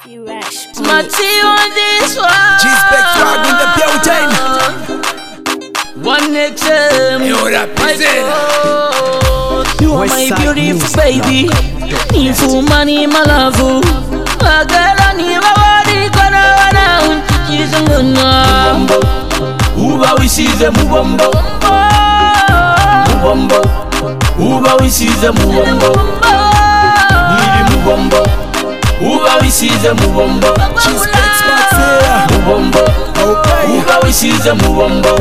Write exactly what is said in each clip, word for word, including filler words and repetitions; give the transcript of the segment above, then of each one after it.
Smarty on this one. G-Spec swag in the building. One X M. You represent. You are my beautiful baby. Nifu mani malavu. Agala ni wawari kona wana unchichiza ngona. Uba wisize mubombo. Mubombo. Uba wisize mubombo. Nili mubombo. Uba wisize mubombo. G-Spec swag here. Mubombo. Okay. Uba wisize mubombo.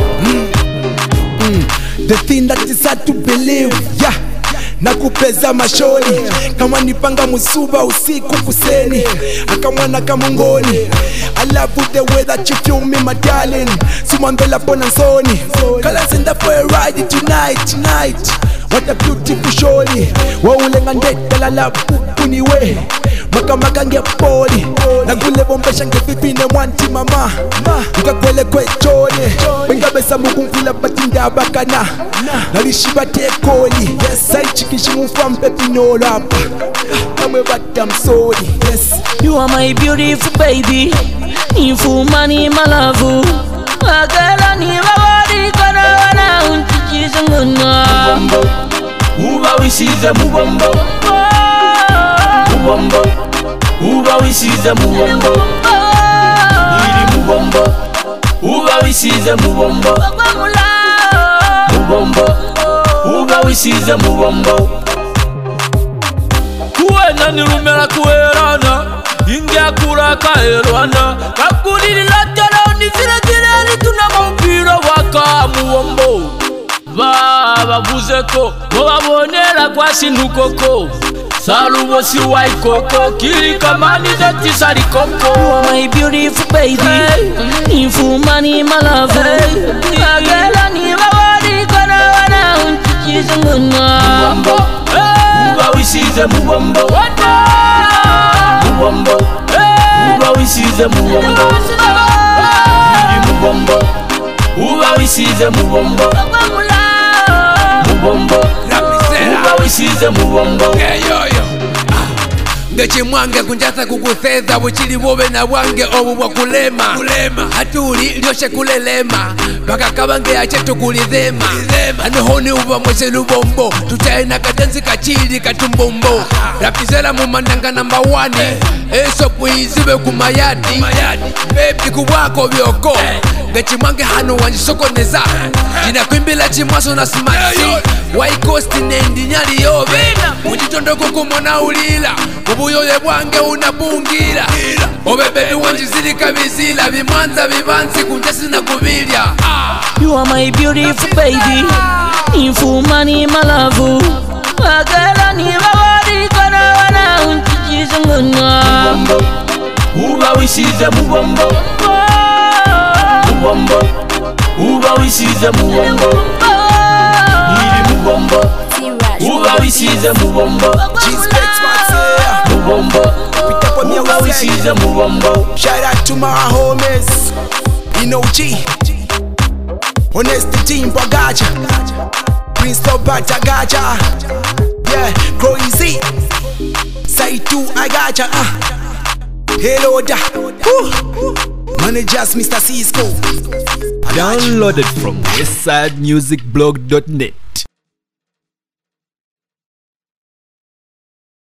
The thing that is hard to believe, yeah. Nakupeza mashoni kama nipanga musuba usiku kuseni akamwana kamongoni. I love the way that you feel me, my darling. Sumambela pona nsoni. Colors in the for a ride tonight, tonight. What a beautiful shorty. Waulenga ndetela la kuniwe maka maka ngepoli nagule bombesha ngefipine mwanti mama ukakwele kwechone bengabesa mukumfila batinda bakana nalishiba tekoli saichikishi mufampe pinolo apa kamwe bata msoli. Yes, you are my beautiful baby. Nifu mani malavu. Agala ni wawari kona wana unchichiza ngona. Mubombo. Uba wisize mubombo. Mubombo. Uba wisize mubombo. Nili mubombo. Uba wisize mubombo. Mubombo. Uba wisize mubombo. Kuwena nilumela kuerana ingia kura kaerwana kakulili latala nizile zile tuna maupira waka mubombo. Baba buzeko mwabonera kwa sinukoko salubo si waikoko kili kamani zeti sarikoko. You are my beautiful baby. Nifu mani malavu. Agela ni wawari kona wana unchichiza ngona. Mubombo. Uba wisize mubombo. Mubombo. Uba wisize mubombo. Nili mubombo. Uba wisize mubombo. Mubombo. Uba wisize mubombo. ngechi mwange kunjasa kukutheza buchili bobe na bwange obu bwa kulema kulema hatuli lyoshe kulelema baka kabange achetu kulidhema anohoni uba mwese lubombo tutaina katenzi kachili katumbombo rapizela mumandanga namba wane eso puizibe kumayadi bebi kuwako byoko ngechi mwange hano wanjisokoneza jina kwimbila chimwaso na smati waikosti nendi nyali yobe mujitondoko kumona ulila ubuyoye bwange unabungira obebebi wanjizilika bizila bimwanza bibanzi kunjesi na kubilya. You are my beautiful baby. Nifu mani malavu. Agala ni wawari kona wana unchichiza ngona. Mubombo. Uba wisize mubombo. Mubombo. Uba wisize mubombo. Nili mubombo. Uba wisize mubombo. G-Spec swag here. Mubombo. Uba wisize mubombo. Shout out to my homies in O G Honesty Team Bagaja Prince of Batagaja. Yeah, grow easy. Say two I gotcha. uh. Hello da. Woo. Managers Mister Cisco. Downloaded from westside music blog dot net.